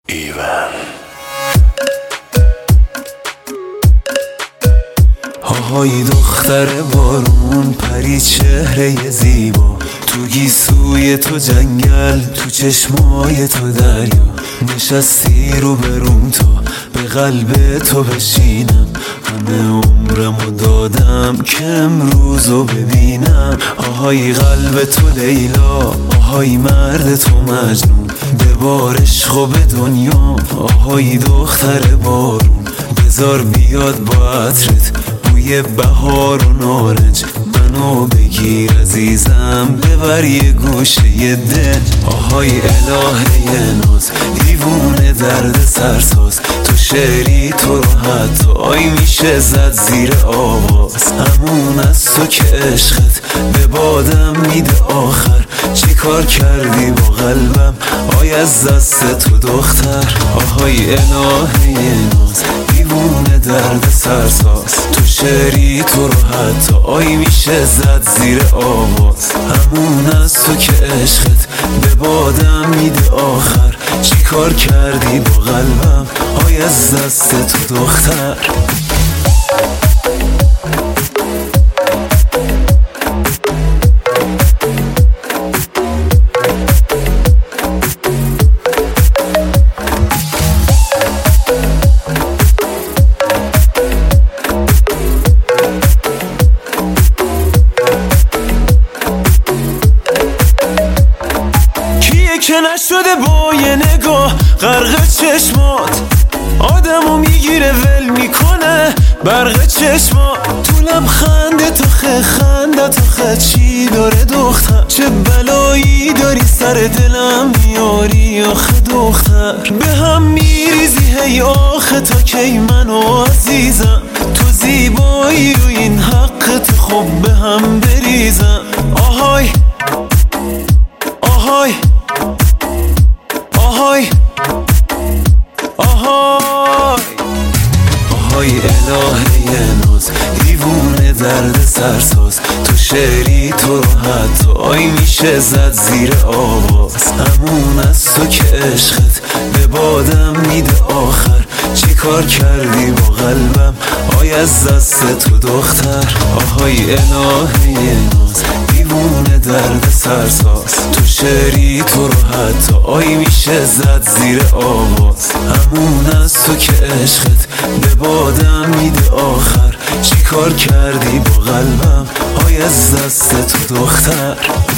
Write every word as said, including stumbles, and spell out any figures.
ایون آهای دختر بارون، پری چهره زیبا، تو گیسوی تو جنگل، تو چشمای تو دریا، نشستی رو بروم تا به قلب تو بشینم. همه عمرمو دادم که امروزو ببینم. آهای قلب تو لیلا، آهای مرد تو مجنون، ببار عشق و به دنیا. آهای دختر بارون، بذار بیاد با عطرت بوی بهار و نارنج، منو بگیر عزیزم ببر یه گوشه دل. آهای الهه ناز، دیوونه درد سرساز، تو شعری تو رو حتی آی میشه زد زیر آواز. همون از تو که عشقت به بادم میده آخر، چی کار کردی با قلبم آی از دست تو دختر. آهای الهه ناز، دیوونه درد سرساز، تو شعری تو رو حتی آی میشه زد زیر آواز. همون از تو که عشقت به بادم میده آخر، چی کار کردی با قلبم آی از دست تو دختر. که نشده با یه نگاه غرق چشمات، آدمو میگیره ول میکنه برق چشمات. تو لبخنده تو خه خنده تو خه چی داره دختر، چه بلایی داری سر دلم میاری آخه دختر. به هم میریزی هی آخه تا کی منو عزیزم، تو زیبایی و این حقت خب به هم بریزم. آهای آهای آهای آهای آهای الهه ناز، دیوونه درد سرساز، تو شعری تو رو حتی آی میشه زد زیر آواز. همون از تو که عشقت به بادم میده آخر، چی کار کردی با قلبم آی از دست تو دختر. آهای الهه ناز، دیوونه درد سرساز، تو شعری تو رو حتی آی میشه زد زیر آواز. همون از تو که عشقت به بادم میده آخر، چی کار کردی با قلبم آی از دست تو دختر.